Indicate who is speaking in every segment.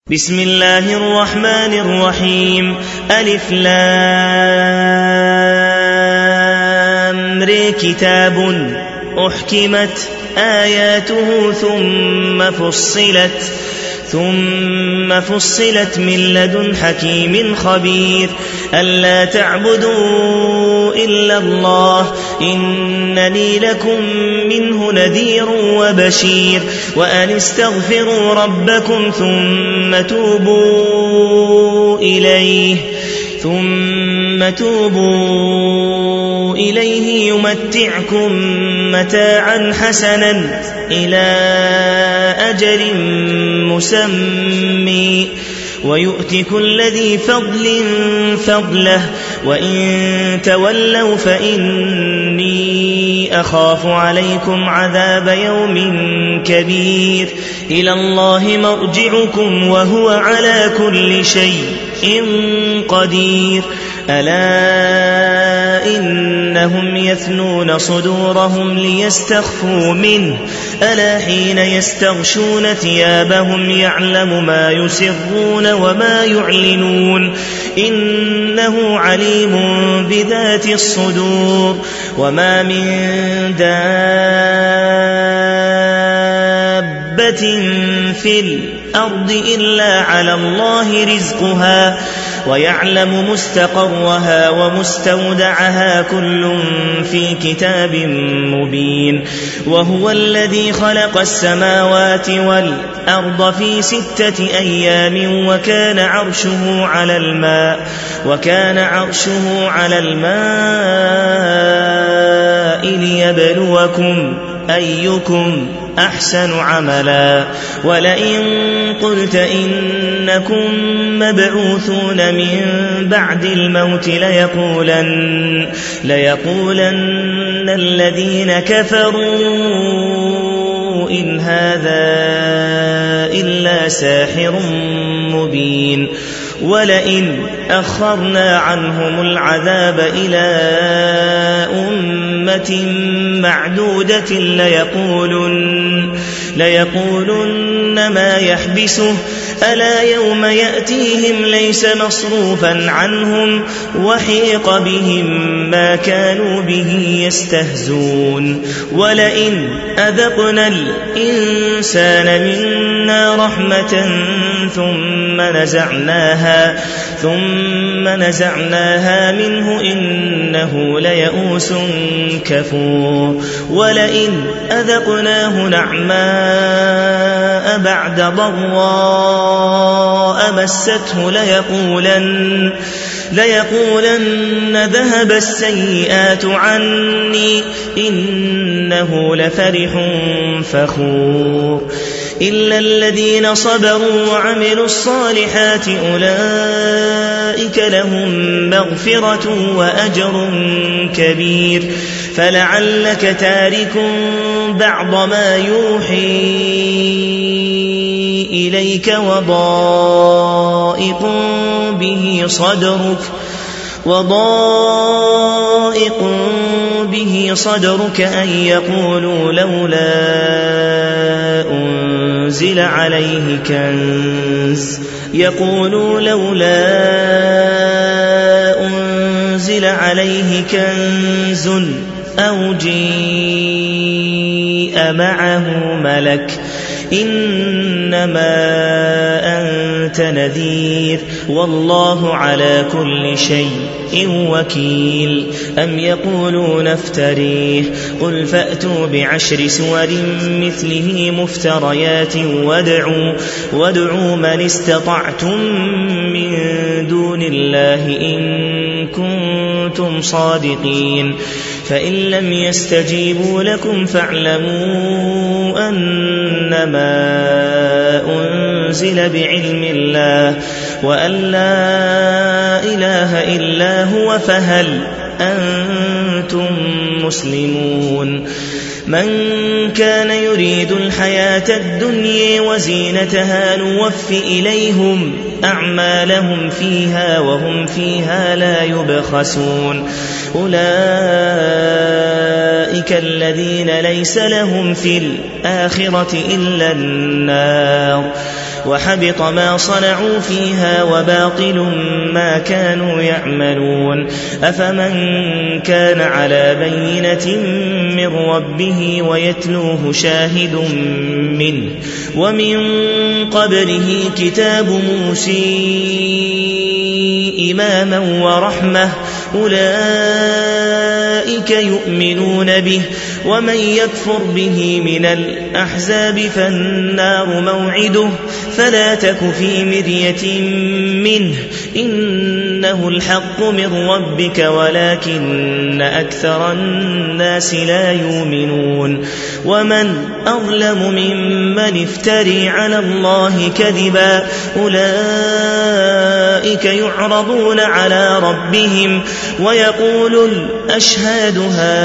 Speaker 1: بسم الله الرحمن الرحيم. ألف لام ر كتاب أحكمت آياته ثم فصلت من لدن حكيم خبير ألا تعبدوا إلا الله إنني لكم منه نذير وبشير وأن استغفروا ربكم ثم توبوا إليه يمتعكم متاعا حسنا إلى أجل مسمى ويؤت كل ذي فضل فضله وإن تولوا فإني أخاف عليكم عذاب يوم كبير إلى الله مرجعكم وهو على كل شيء قدير ألا إنهم يثنون صدورهم ليستخفوا منه ألا حين يستغشون ثيابهم يعلم ما يسرون وما يعلنون إنه عليم بذات الصدور وما من دابة في الأرض إلا على الله رزقها ويعلم مستقرها ومستودعها كل في كتاب مبين وهو الذي خلق السماوات والأرض في 6 أيام وكان عرشه على الماء ليبلوكم أيكم أحسن عملا ولئن قلت إنكم مبعوثون من بعد الموت ليقولن الذين كفروا إن هذا إلا ساحر مبين ولئن أخرنا عنهم العذاب إلى أمة معدودة ليقولن ما يحبسه ألا يوم يأتيهم ليس مصروفا عنهم وحيق بهم ما كانوا به يستهزون ولئن أذقنا الإنسان منا رحمة ثم نزعناها منه إنه ليئوس كفور ولئن أذقناه نعماء بعد ضراء مسته ليقولن ذهب السيئات عني إنه لفرح فخور إلا الذين صبروا وعملوا الصالحات أولئك لهم مغفرة وأجر كبير فلعلك تارك بعض ما يوحي إليك وضائق به صدرك أن يقولوا لولا أنزل عليه كنز أو جيء معه ملك إنما أنت نذير والله على كل شيء وكيل أم يقولون افتريه قل فأتوا ب10 سور مثله مفتريات وادعوا من استطعتم من دون الله إن كنتم صادقين فإن لم يستجيبوا لكم فاعلموا أنما أنزل بعلم الله وأن لا إله إلا هو فهل أنتم مسلمون من كان يريد الحياة الدنيا وزينتها نوف إليهم أعمالهم فيها وهم فيها لا يبخسون أولئك الذين ليس لهم في الآخرة إلا النار وحبط ما صنعوا فيها وباطل ما كانوا يعملون أفمن كان على بينة من ربه ويتلوه شاهد منه ومن قبله كتاب موسى إماما ورحمة أولئك يؤمنون به ومن يكفر به من الأحزاب فالنار موعده فلا تك في مرية منه إنه الحق من ربك ولكن أكثر الناس لا يؤمنون ومن أظلم ممن افتري على الله كذبا أولئك يعرضون على ربهم ويقول الأشهاد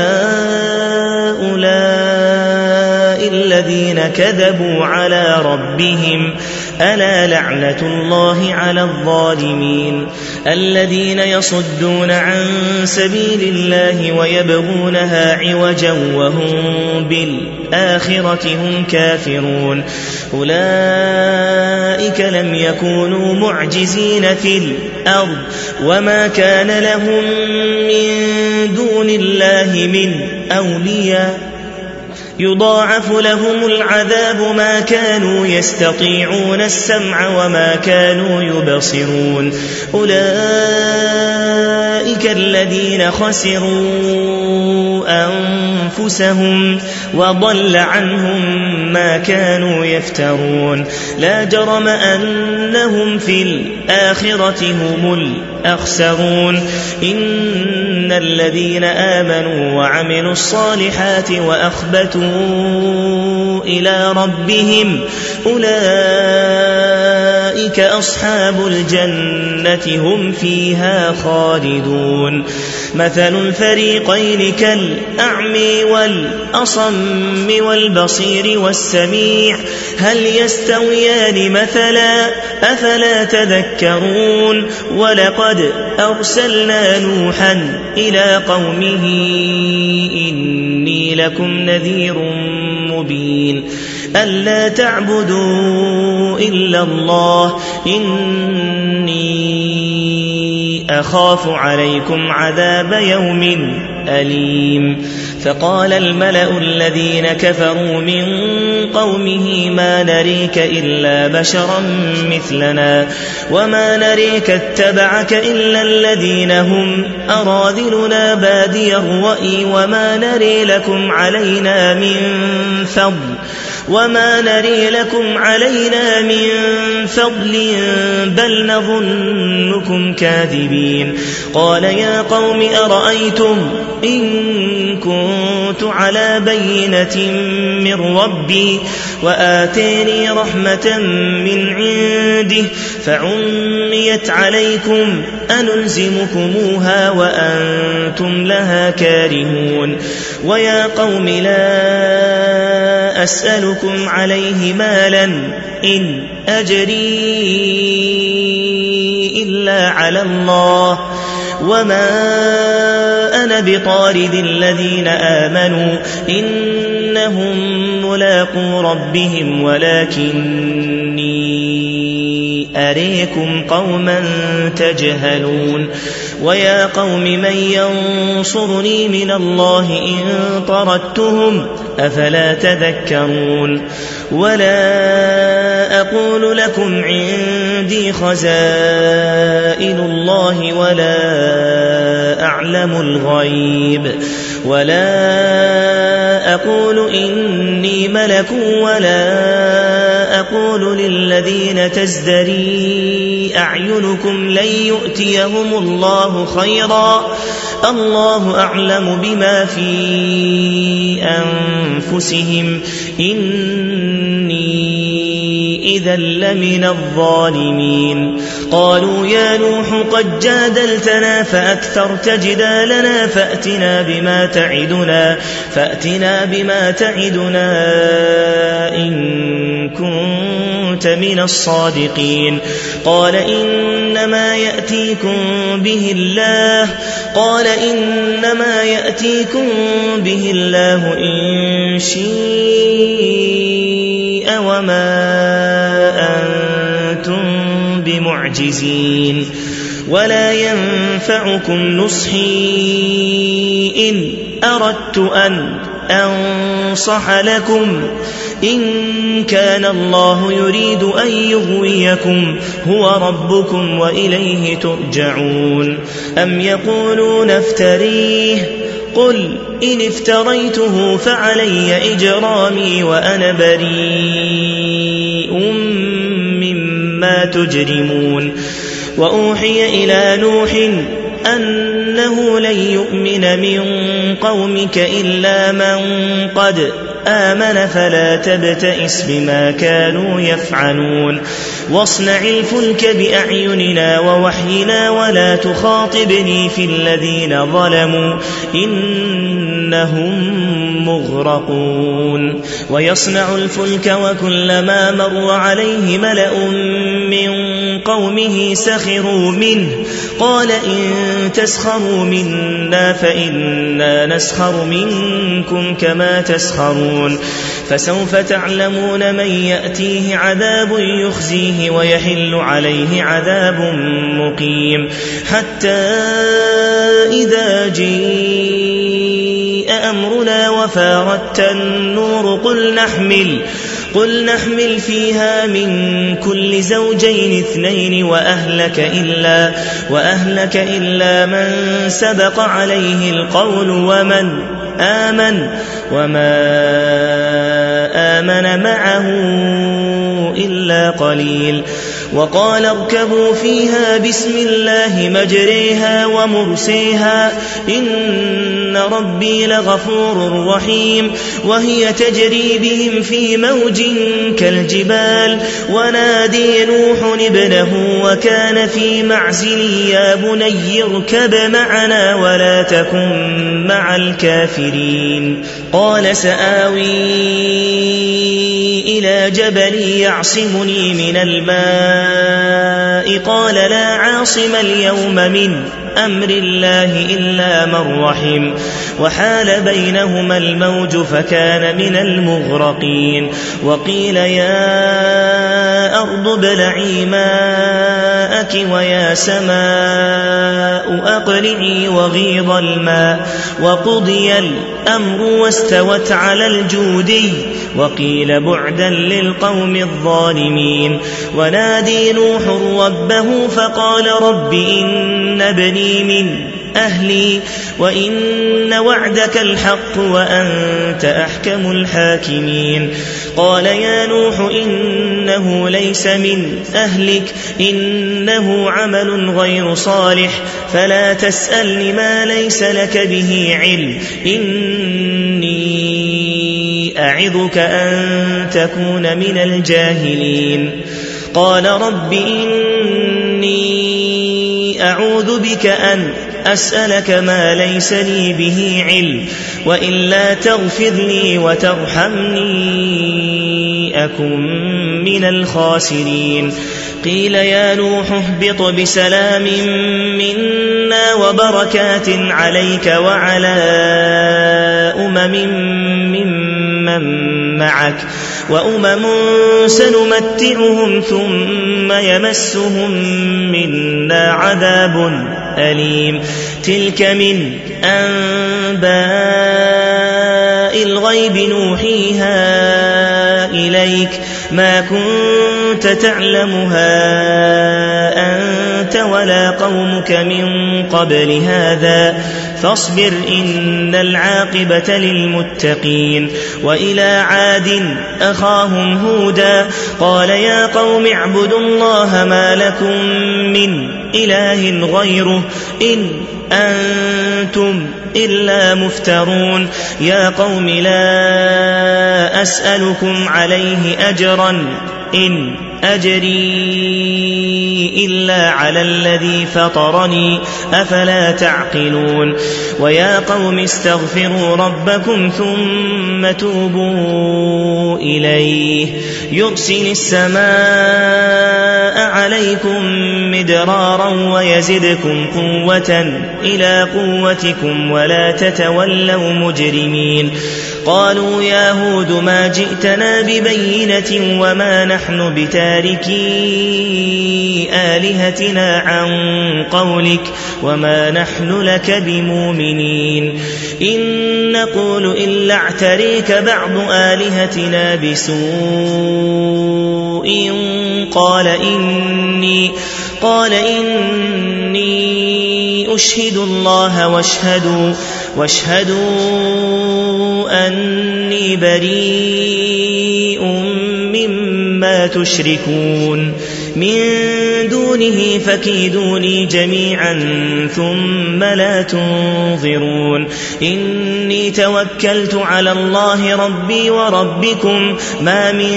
Speaker 1: هؤلاء الذين كذبوا على ربهم ألا لعنة الله على الظالمين الذين يصدون عن سبيل الله ويبغونها عوجا وهم بالآخرة هم كافرون أولئك لم يكونوا معجزين في الأرض وما كان لهم من دون الله من أولياء يضاعف لهم العذاب ما كانوا يستطيعون السمع وما كانوا يبصرون أولئك الذين خسروا أنفسهم وضل عنهم ما كانوا يفترون لا جرم أنهم في الآخرة هم الأخسرون إن الذين آمنوا وعملوا الصالحات وأخبتوا إلى ربهم أولئك أصحاب الجنة هم فيها خالدون مثل الفريقين كالأعمي والأصم والبصير والسميع هل يستويان مثلا أفلا تذكرون ولقد أرسلنا نوحا إلى قومه إني لكم نذير مبين ألا تعبدوا إلا الله إني أخاف عليكم عذاب يوم أليم فقال الملأ الذين كفروا من قومه ما نريك إلا بشرا مثلنا وما نريك اتبعك إلا الذين هم أراذلنا بادي الرأي وما نري لكم علينا من فضل بل نظنكم كاذبين قال يا قوم أرأيتم إن كنت على بينة من ربي وآتيني رحمة من عنده فعميت عليكم أنلزمكموها وأنتم لها كارهون ويا قوم لا أسألكم عليه مالا إن أجري إلا على الله وما أنا بطارد الذين آمنوا إنهم ملاقو ربهم ولكني أريكم قوما تجهلون ويا قوم من ينصرني من الله إن طردتهم أفلا تذكرون ولا أقول لكم عندي خزائن الله ولا أعلم الغيب ولا أقول إني ملك ولا أقول للذين تزدري أعينكم لن يؤتيهم الله خيرا الله أعلم بما في أنفسهم إني إذا لمن الظالمين قالوا يا نوح قد جادلتنا فأكثرت جدالنا فأتنا بما تعدنا إن كنت من الصادقين قال إنما يأتيكم به الله إن شاء وما أنتم بمعجزين ولا ينفعكم نصحي إن أردت أن أنصح لكم إن كان الله يريد أن يغويكم هو ربكم وإليه ترجعون أم يقولون افتريه قل إن افتريته فعلي إجرامي وأنا بريء مما تجرمون وأوحي إلى نوح أنه لن يؤمن من قومك إلا من قد آمن فلا تبتئس بما كانوا يفعلون واصنع الفلك بأعيننا ووحينا ولا تخاطبني في الذين ظلموا إنهم مغرقون ويصنع الفلك وكلما مر عليه ملأ من قومه سخروا منه قال إن تسخروا منا فإنا نسخر منكم كما تسخرون فسوف تعلمون من يأتيه عذاب يخزيه ويحل عليه عذاب مقيم حتى إذا جاء أمرنا وفارت النور قل نحمل فيها من كل زوجين اثنين وأهلك إلا من سبق عليه القول ومن آمن وما آمن معه إلا قليل وقال اركبوا فيها بسم الله مجريها ومرسيها إن ربي لغفور رحيم وهي تجري بهم في موج كالجبال ونادي نوح ابنه وكان في معزل يا بني اركب معنا ولا تكن مع الكافرين قال سآوي إلى جبل يعصمني من الماء قال لا عاصم اليوم من أمر الله إلا من رحم وحال بينهما الموج فكان من المغرقين وقيل يا أرض ابلعي ماءك ويا سماء أقلعي وغيض الماء وقضي الأمر واستوت على الجودي وقيل بعدا للقوم الظالمين ونادي نوح ربه فقال رب إن ابني من أهلي وإن وعدك الحق وأنت أحكم الحاكمين قال يا نوح إنه ليس من أهلك إنه عمل غير صالح فلا تسألني ما ليس لك به علم إني أعظك أن تكون من الجاهلين قال رب إني أعوذ بك أن أسألك ما ليس لي به علم وإلا تغفر لي وترحمني أكن من الخاسرين قيل يا نوح اهبط بسلام منا وبركات عليك وعلى ممن معك وأمم سنمتعهم ثم يمسهم منا عذاب أليم تلك من أنباء الغيب نوحيها إليك ما كنت تعلمها أنت ولا قومك من قبل هذا فاصبر إن العاقبة للمتقين وإلى عاد أخاهم هودا قال يا قوم اعبدوا الله ما لكم من إله غيره إن أنتم إلا مفترون يا قوم لا أسألكم عليه أجرا إن أجري إلا على الذي فطرني أفلا تعقلون ويا قوم استغفروا ربكم ثم توبوا إليه يرسل السماء عليكم مدرارا ويزدكم قوة إلى قوتكم ولا تتولوا مجرمين قالوا يا هود ما جئتنا ببينة وما نحن بتاركي آلهتنا عن قولك وما نحن لك بمؤمنين إن نقول إلا اعتريك بعض آلهتنا بسوء قال إني أشهد الله واشهدوا أني بريء مما تشركون من دونه فكيدوني جميعا ثم لا تنظرون إني توكلت على الله ربي وربكم ما من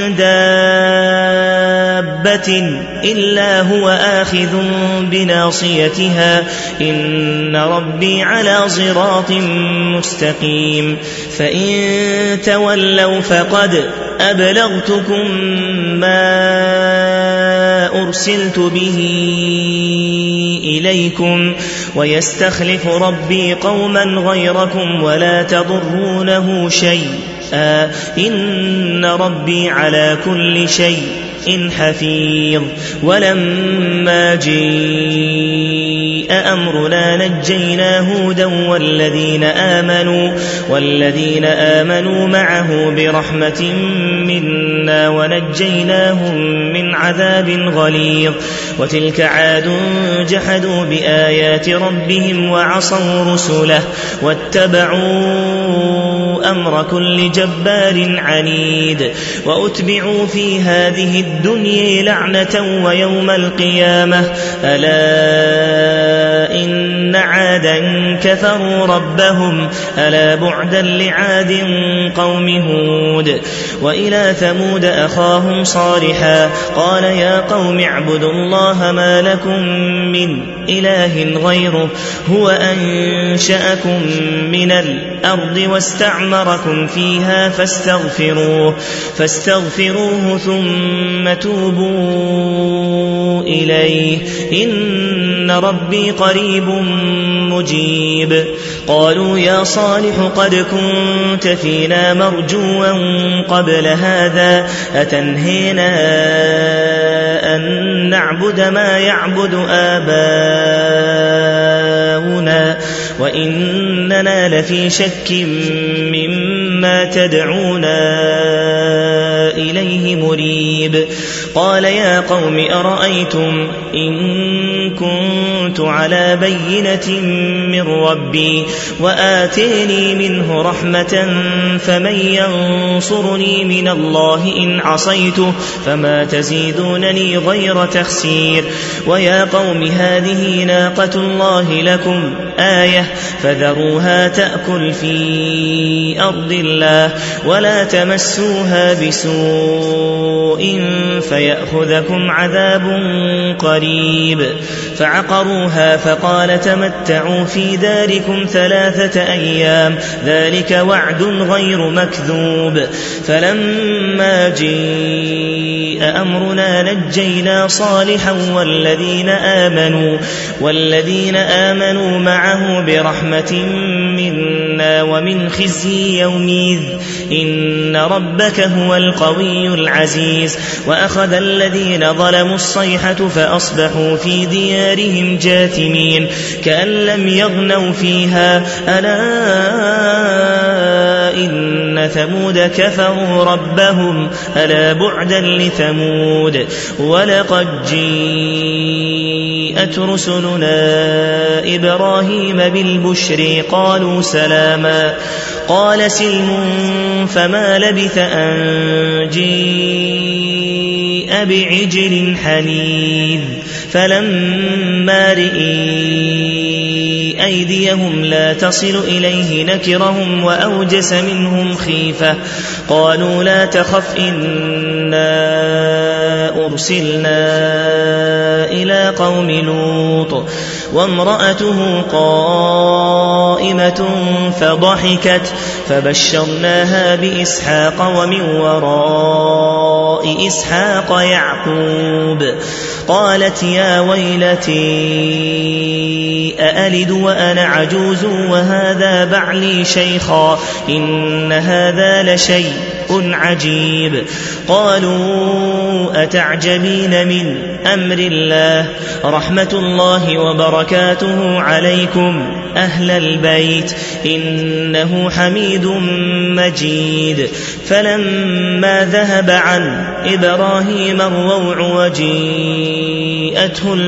Speaker 1: دابة إلا هو آخذ بناصيتها إن ربي على صراط مستقيم فإن تولوا فقد أبلغتكم ما أرسلت به إليكم ويستخلف ربي قوما غيركم ولا تضرونه شيئا إن ربي على كل شيء حفيظ ولما جاء أمرنا نجينا هودا والذين آمنوا معه برحمة منا ونجيناهم من عذاب غليظ وتلك عاد جحدوا بآيات ربهم وعصوا رسله واتبعوا أمر كل جبار عنيد وأتبعوا في هذه الدنيا لعنة ويوم القيامة ألا إن عادا كفروا ربهم ألا بعدا لعاد قوم هود وإلى ثمود أخاهم صالحا قال يا قوم اعبدوا الله ما لكم من إله غيره هو أنشأكم من الأرض واستعمركم فيها فاستغفروه ثم توبوا إليه إن ربي قريب مجيب قالوا يا صالح قد كنت فينا مرجوا قبل هذا أتنهينا أن نعبد ما يعبد آباؤنا وإننا لفي شك مما تدعونا إليه مريب قال يا قوم أرأيتم إن كنت على بينة من ربي وآتيني منه رحمة فمن ينصرني من الله إن عصيته فما تزيدونني غير تخسير ويا قوم هذه ناقة الله لكم آية فذروها تأكل في أرض الله ولا تمسوها بسوء فيأخذكم عذاب قريب فعقروها فقال تمتعوا في داركم 3 أيام ذلك وعد غير مكذوب فلما جاء أمرنا نجينا صالحا والذين آمنوا معه برحمة منا ومن خزي يومئذ إن ربك هو القوي العزيز وأخذ الذين ظلموا الصيحة فأصبحوا في ديارهم جاثمين كأن لم يغنوا فيها ألا إن ثمود كفروا ربهم ألا بعدا لثمود ولقد جاءت رسلنا إبراهيم بالبشر قالوا سلاما قال سلم فما لبث أن جاء بعجل حنيذ فلما رئي أيديهم لا تصل إليه نكرهم وأوجس منهم خيفة قالوا لا تخف إنا أرسلنا إلى قوم لوط وامرأته قائمة فضحكت فبشرناها بإسحاق ومن وراء وراء إسحاق يعقوب. قالت يا ويلتي أألد وأنا عجوز وهذا بعلي شيخا إن هذا لشيء عجيب. قالوا أتعجبين من أمر الله رحمة الله وبركاته عليكم أهل البيت إنه حميد مجيد. فلما ذهب عن إبراهيم الروع وجيءته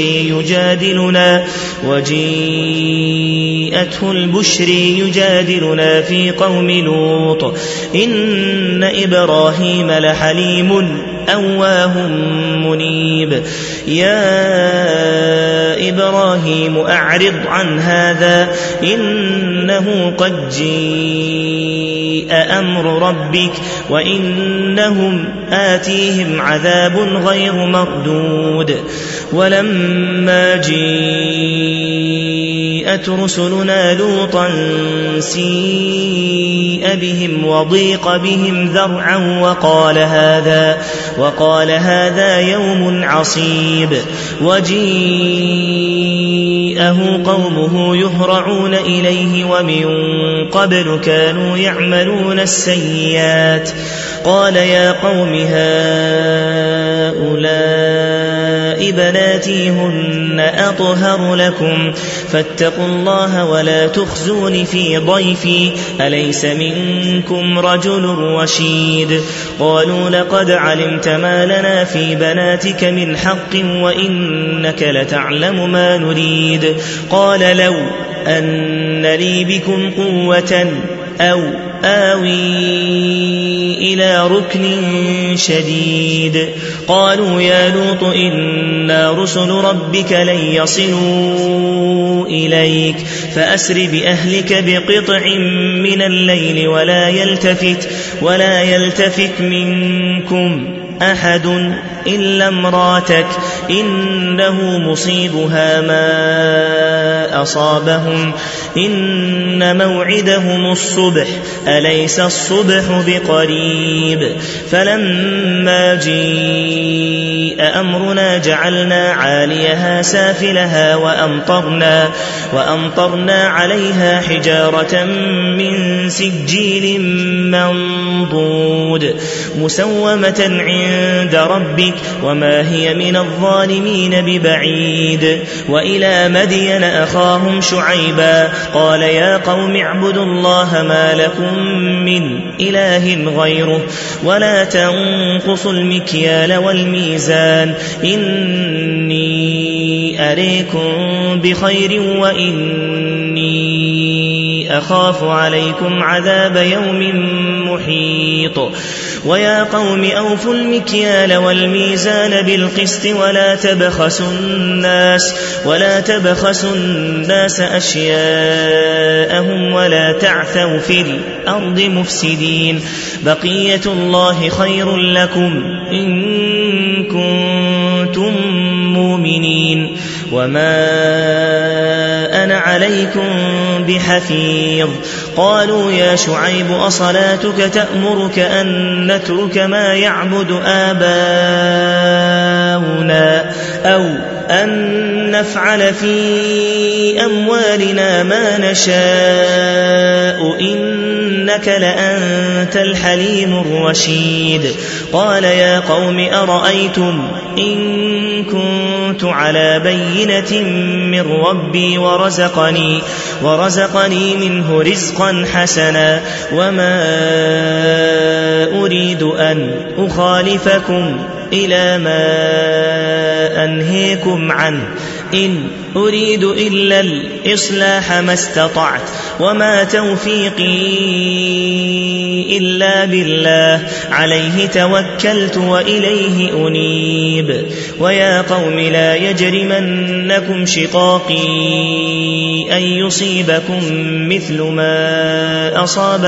Speaker 1: البشر يجادلنا في قوم لوط إن إبراهيم لحليم أواه منيب. يا إبراهيم أعرض عن هذا إنه قد جيء أمر ربك وإنهم آتيهم عذاب غير مردود. ولما جاءت رسلنا لوطا سيء بهم وضيق بهم ذرعا وقال هذا يوم عصيب. وجيءه قومه يهرعون إليه ومن قبل كانوا يعملون السيئات. قال يا قوم هؤلاء بناتي هن أطهر لكم فاتقوا الله ولا تخزون في ضيفي أليس منكم رجل رشيد. قالوا لقد علمت ما لنا في بناتك من حق وإنك لتعلم ما نريد. قال لو أن لي بكم قوة أو آوي إلى ركن شديد. قالوا يا لوط إنا رسل ربك لن يصلوا إليك فأسر بأهلك بقطع من الليل ولا يلتفت منكم أحد إلا امراتك إنه مصيبها ما أصابهم إن موعدهم الصبح أليس الصبح بقريب. فلما جاء أمرنا جعلنا عاليها سافلها وأمطرنا عليها حجارة من سجيل منضود مسومة عند ربك وما هي من الظالمين ببعيد. وإلى مدين أخاهم شعيبا قال يا قوم اعبدوا الله ما لكم من إله غيره ولا تنقصوا المكيال والميزان إني أريكم بخير وإني أخاف عليكم عذاب يوم محيط. ويا قوم أوفوا المكيال والميزان بالقسط ولا تبخسوا الناس أشياءهم ولا تعثوا في الأرض مفسدين. بقية الله خير لكم إن كنتم مؤمنين وما أنا عليكم بحفيظ. قالوا يا شعيب أصلاتك تأمرك أن نترك ما يعبد آباؤنا أو أن نفعل في أموالنا ما نشاء إنك لأنت الحليم الرشيد. قال يا قوم أرأيتم إن كنت على بينة من ربي ورزقني منه رزقا حسنا وما أريد أن أخالفكم إلى ما أنهيكم عنه إن أريد إلا الإصلاح ما استطعت وما توفيقي إلا بالله عليه توكلت وإليه أنيب. ويا قوم لا يجرمنكم شقاقي أن يصيبكم مثل ما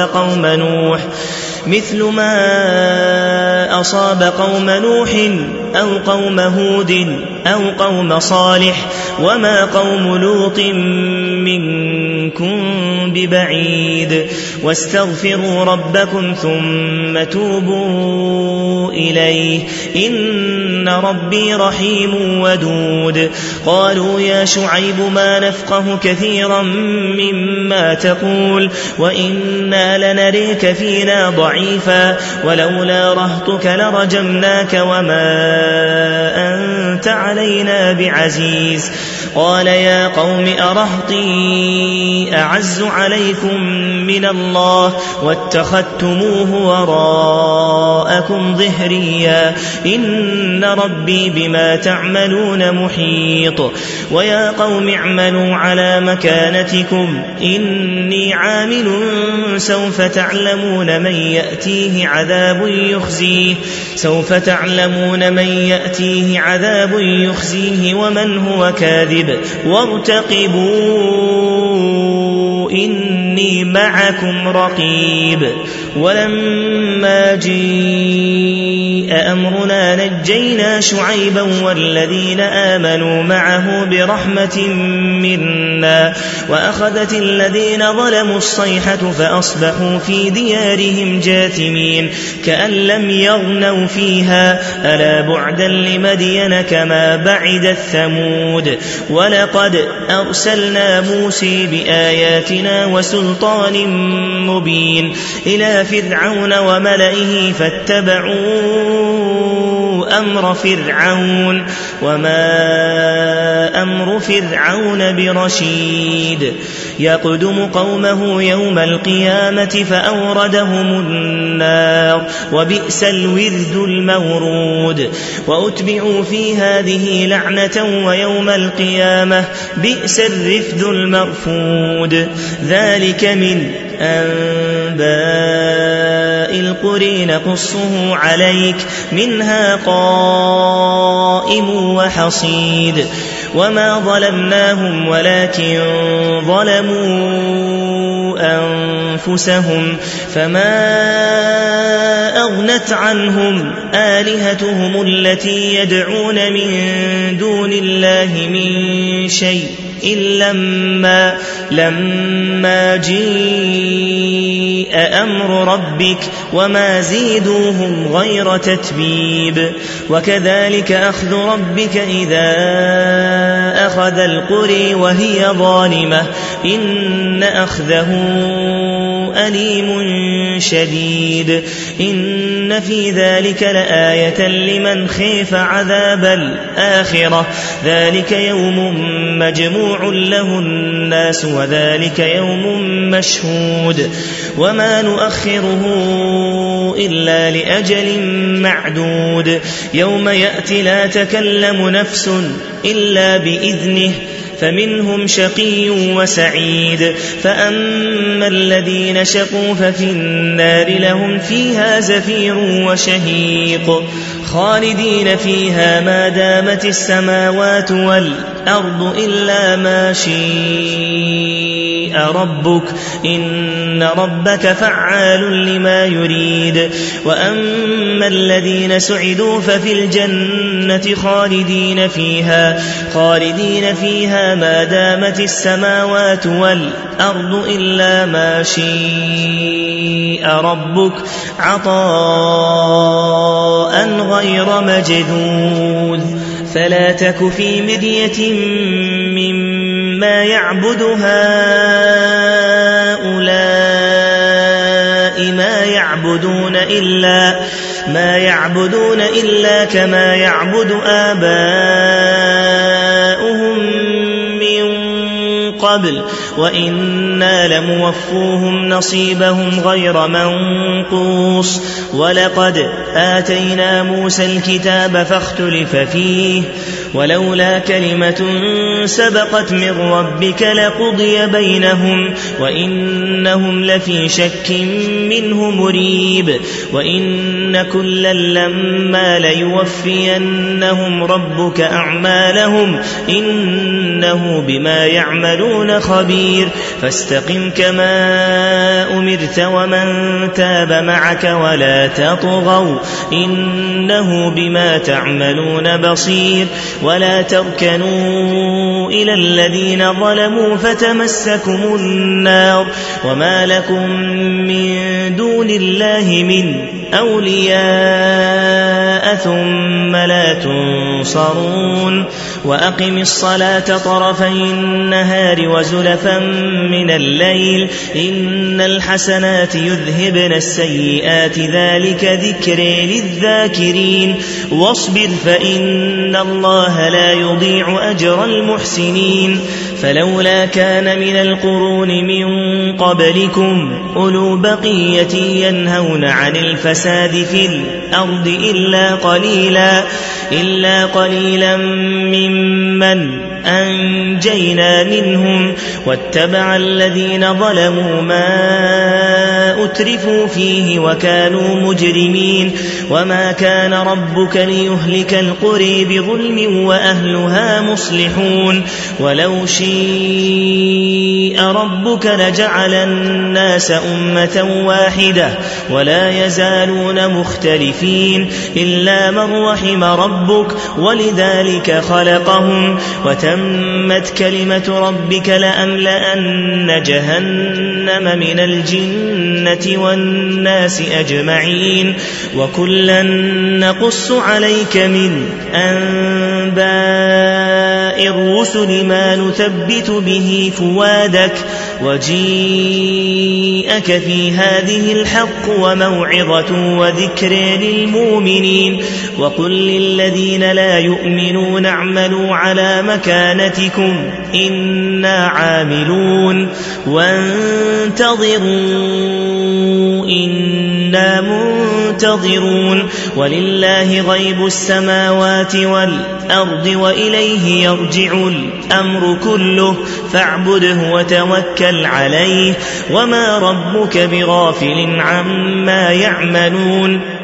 Speaker 1: أصاب قوم نوح أو قوم هود أو قوم صالح وما قوم لوط منكم ببعيد. واستغفروا ربكم ثم توبوا إليه إن ربي رحيم ودود. قالوا يا شعيب ما نفقه كثيرا مما تقول وإنا لنريك فينا ضعيفا ولولا رهطك لرجمناك وما أنت علينا بعزيز. قال يا قوم أرهطي أعز عليكم من الله واتخذتموه وراءكم ظهريا إن ربي بما تعملون محيط. ويا قوم اعملوا على مكانتكم إني عامل سوف تعلمون من يأتيه عذاب يخزيه ومن هو كاذب وارتقبوا إني معكم رقيب. ولما جاء أمرنا نجينا شعيبا والذين آمنوا معه برحمة منا وأخذت الذين ظلموا الصيحة فأصبحوا في ديارهم جاثمين كأن لم يغنوا فيها ألا بعدا لمدين كما بعدت ثمود. ولقد أرسلنا موسى بآياتنا وسلطان مبين إلى فرعون وملئه فاتبعوا أمر فرعون وما أمر فرعون برشيد. يقدم قومه يوم القيامة فأوردهم النار وبئس الورد المورود. وأتبعوا في هذه لعنة ويوم القيامة بئس الرفد المرفود. ذلك من أنباء القرى نقصه عليك منها قائم وحصيد. وما ظلمناهم ولكن ظلموا أنفسهم فما أغنت عنهم آلهتهم التي يدعون من دون الله من شيء إلا لما جاء أمر ربك وما زيدوهم غير تتبيب. وكذلك أخذ ربك إذا أخذ القرى وهي ظالمة إن أخذه أليم شديد. إن في ذلك لآية لمن خيف عذاب الآخرة ذلك يوم مجموع له الناس وذلك يوم مشهود. وما نؤخره إلا لأجل معدود يوم يأتي لا تكلم نفس إلا بإذنه فمنهم شقي وسعيد. فأما الذين شقوا ففي النار لهم فيها زفير وشهيق خالدين فيها ما دامت السماوات والأرض إلا ما شاء ربك إن ربك فعال لما يريد. وأما الذين سعدوا ففي الجنة خالدين فيها ما دامت السماوات والأرض إلا ما شاء ربك عطاء غير مجدود. فلا تك في مرية مما يعبد هؤلاء ما يعبدون إلا كما يعبد آباؤهم من قبل وإنا لموفوهم نصيبهم غير منقوص. ولقد آتينا موسى الكتاب فاختلف فيه ولولا كلمة سبقت من ربك لقضي بينهم وإنهم لفي شك منه مريب. وإن كلا لما ليوفينهم ربك أعمالهم إنه بما يعملون خبير. فاستقم كما أمرت ومن تاب معك ولا تطغوا إنه بما تعملون بصير. ولا تركنوا إلى الذين ظلموا فتمسكم النار وما لكم من دون الله من أولياء ثم لا تنصرون وأقم الصلاة طرفي النهار وزلفا من الليل إن الحسنات يذهبن السيئات ذلك ذكر للذاكرين واصبر فإن الله لا يضيع أجر المحسنين فلولا كان من القرون من قبلكم أولو بقية ينهون عن الفساد في الأرض إلا قليلا ممن أنجينا منهم واتبع الذين ظلموا ما أترفوا فيه وكانوا مجرمين وما كان ربك ليهلك القرى بظلم وأهلها مصلحون ولو شيء ربك لجعل الناس أمة واحدة ولا يزالون مختلفين إلا من رحم ربك ولذلك خلقهم وتمت كلمة ربك لأملأن جهنم من الجنة والناس أجمعين وكلا نقص عليك من أنباء الرسل ما نثبت به فؤادك وجيءك في هذه الحق وموعظة وذكر للمؤمنين وقل للذين لا يؤمنون اعملوا على مكانتكم إنا عاملون وانتظروا إنا منتظرون ولله غيب السماوات والأرض وإليه يرجع الأمر كله فاعبده وتوكل عليه وما ربك بغافل عما يعملون